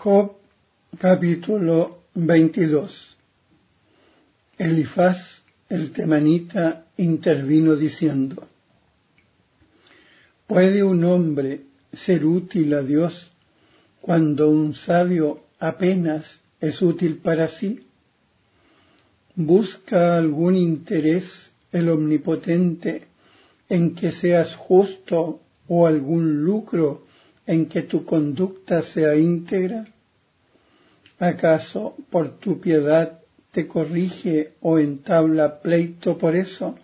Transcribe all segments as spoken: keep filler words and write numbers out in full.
Job capítulo veintidós. Elifaz el temanita intervino diciendo: ¿Puede un hombre ser útil a Dios cuando un sabio apenas es útil para sí? ¿Busca algún interés el Omnipotente en que seas justo o algún lucro en que tu conducta sea íntegra? ¿Acaso por tu piedad te corrige o entabla pleito por eso?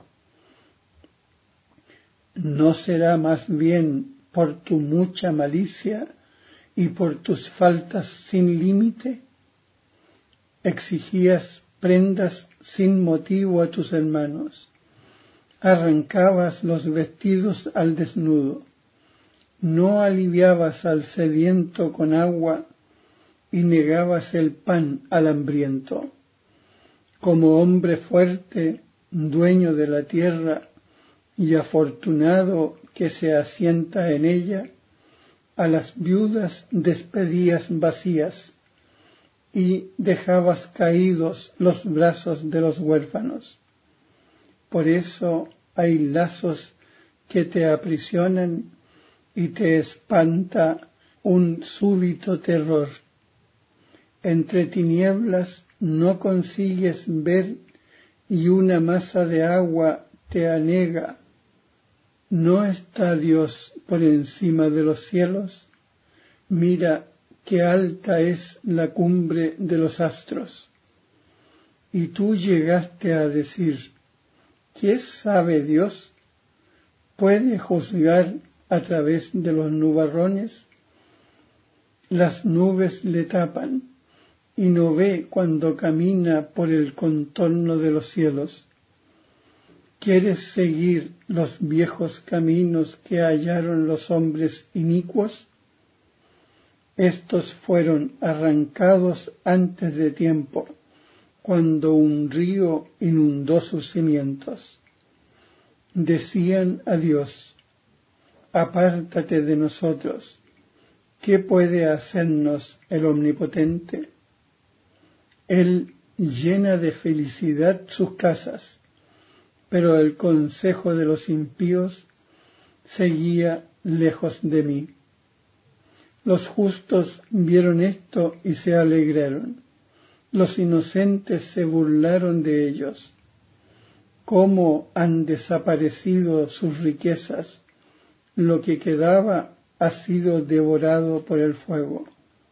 ¿No será más bien por tu mucha malicia y por tus faltas sin límite? Exigías prendas sin motivo a tus hermanos, arrancabas los vestidos al desnudo, no aliviabas al sediento con agua y negabas el pan al hambriento. Como hombre fuerte, dueño de la tierra y afortunado que se asienta en ella, a las viudas despedías vacías y dejabas caídos los brazos de los huérfanos. Por eso hay lazos que te aprisionan y te espanta un súbito terror. Entre tinieblas no consigues ver y una masa de agua te anega. ¿No está Dios por encima de los cielos? Mira qué alta es la cumbre de los astros. Y tú llegaste a decir: ¿qué sabe Dios? ¿Puede juzgar a través de los nubarrones? Las nubes le tapan y no ve cuando camina por el contorno de los cielos. ¿Quieres seguir los viejos caminos que hallaron los hombres inicuos? Estos fueron arrancados antes de tiempo, cuando un río inundó sus cimientos. Decían a Dios: apártate de nosotros. ¿Qué puede hacernos el Omnipotente? Él llena de felicidad sus casas, pero el consejo de los impíos seguía lejos de mí. Los justos vieron esto y se alegraron. Los inocentes se burlaron de ellos. ¿Cómo han desaparecido sus riquezas? Lo que quedaba ha sido devorado por el fuego.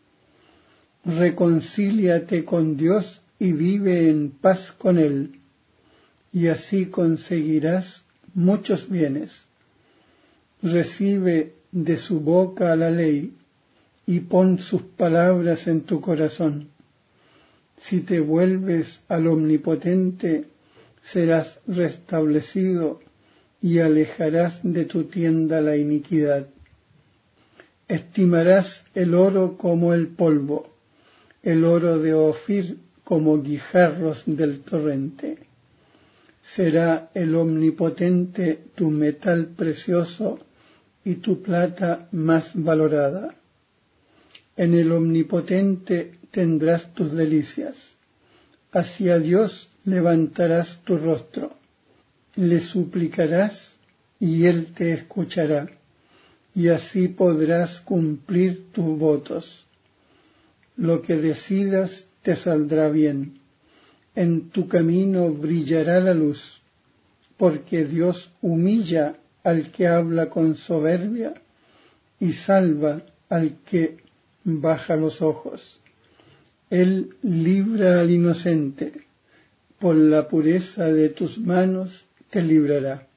Reconcíliate con Dios y vive en paz con Él, y así conseguirás muchos bienes. Recibe de su boca la ley y pon sus palabras en tu corazón. Si te vuelves al Omnipotente, serás restablecido y alejarás de tu tienda la iniquidad. Estimarás el oro como el polvo, el oro de Ofir como guijarros del torrente. Será el Omnipotente tu metal precioso y tu plata más valorada. En el Omnipotente tendrás tus delicias. Hacia Dios levantarás tu rostro. Le suplicarás y Él te escuchará, y así podrás cumplir tus votos. Lo que decidas te saldrá bien. En tu camino brillará la luz, porque Dios humilla al que habla con soberbia y salva al que baja los ojos. Él libra al inocente, por la pureza de tus manos te librará.